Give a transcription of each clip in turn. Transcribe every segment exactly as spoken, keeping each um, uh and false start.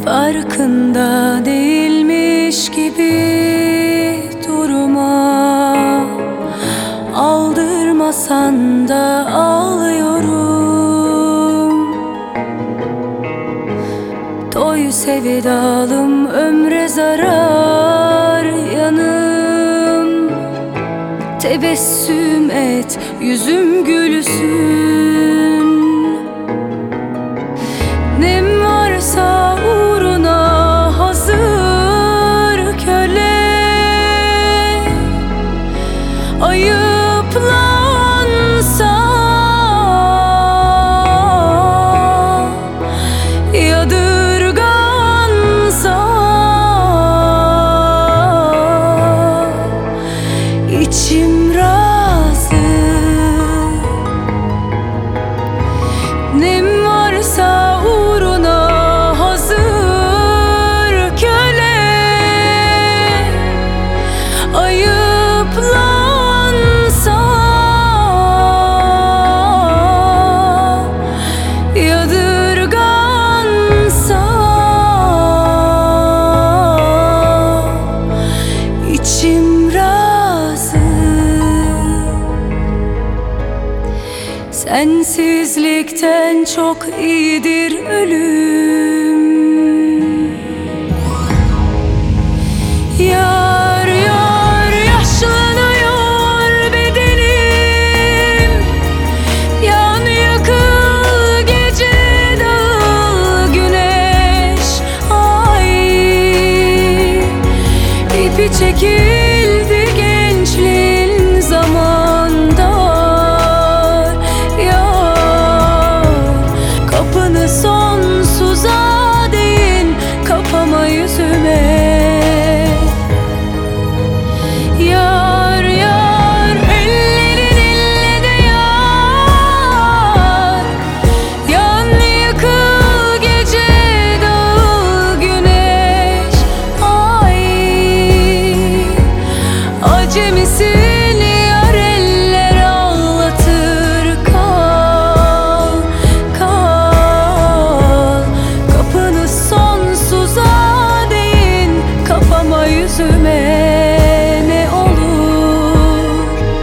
Farkında değilmiş gibi durma, aldırmasan da ağlıyorum. Doy sevdalım, ömre zarar yanım. Tebessüm et, yüzüm gülsün. Nem varsa uğruna hazır köle, ayıplansa yadırgansa, içim razı. Nem varsa uğruna hazır köle, ayıplansa yadırgansa, içim razı. Sensizlikten çok iyidir ölüm. Yar yar yaşlanıyor bedenim. Yan yakıl gece dağıl güneş. Ay, ipi çekildi gençliğin zamanda. Sonsuza değin, kapama yüzüme. Yar yar ellerin ille de yar. Yan yıkıl gece dağıl güneş. Ay, acemisin yar, eller ağlatır. Kal, kal, kapını sonsuza değin, kapama yüzüme. Ne olur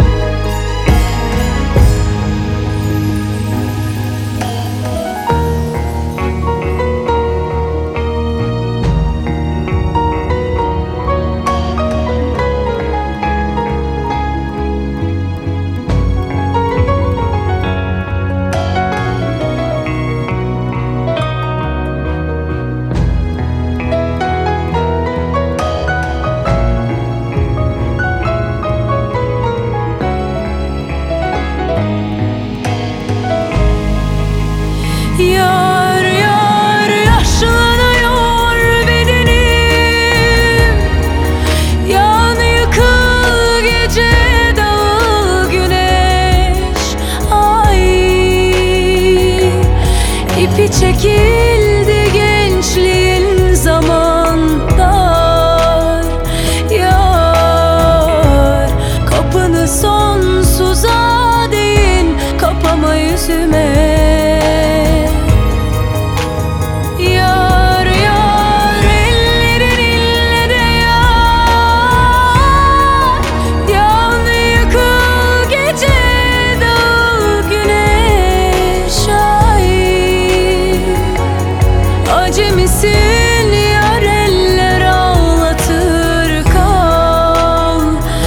yar yar yaşlanıyor bedenim. Yan yıkıl gece dağıl güneş. Ay, ipi çekildi gençliğin zamandar. Yar, kapını sonsuza değin, kapama yüzüme. Yar yar ellerin ille de yar. Yan yıkıl gece dağıl güneş. Ay, acemisin yar, eller ağlatır. Kal,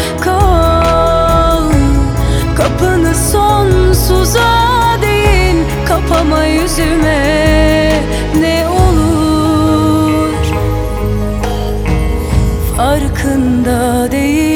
kal, kapını sonsuza değin, kapama yüzüme. Ne olur farkında değil.